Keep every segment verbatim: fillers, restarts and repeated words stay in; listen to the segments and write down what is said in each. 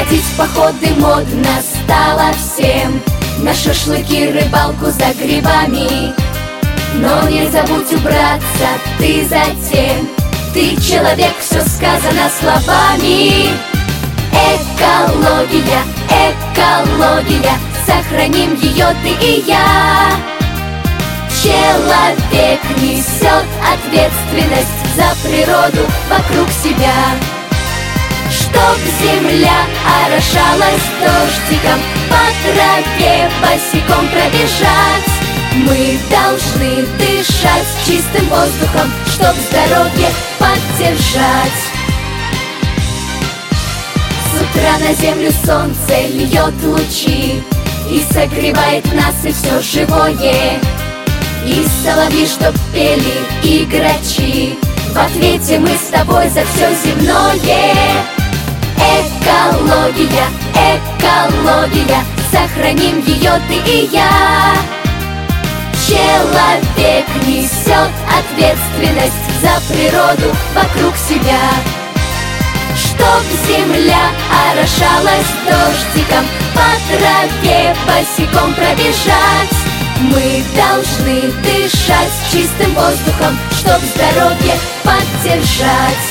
Ходить в походы модно стало всем, на шашлыки, рыбалку за грибами. Но не забудь убраться ты затем, ты человек, все сказано словами. Экология, экология, сохраним ее ты и я. Человек несет ответственность за природу вокруг себя. Чтоб земля орошалась дождиком, по траве босиком пробежать, мы должны дышать чистым воздухом, чтоб здоровье поддержать. С утра на землю солнце льет лучи и согревает нас и все живое. И соловьи, чтоб пели, и грачи, в ответе мы с тобой за все земное. Экология, экология, сохраним ее ты и я. Человек несет ответственность за природу вокруг себя. Чтоб земля орошалась дождиком, по траве босиком пробежать, мы должны дышать чистым воздухом, чтоб здоровье поддержать.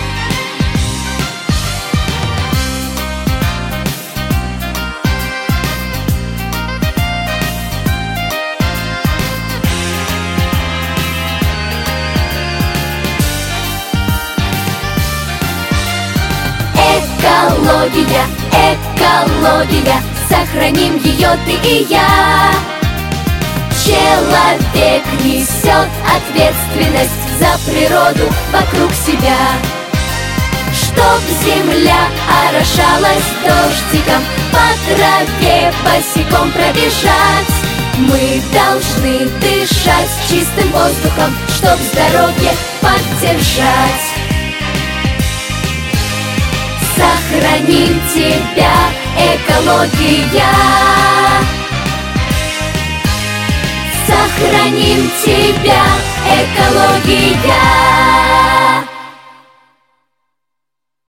Экология, экология, сохраним ее ты и я. Человек несет ответственность за природу вокруг себя. Чтоб земля орошалась дождиком, по траве босиком пробежать, мы должны дышать чистым воздухом, чтоб здоровье поддержать. Сохраним тебя, экология. Сохраним тебя, экология.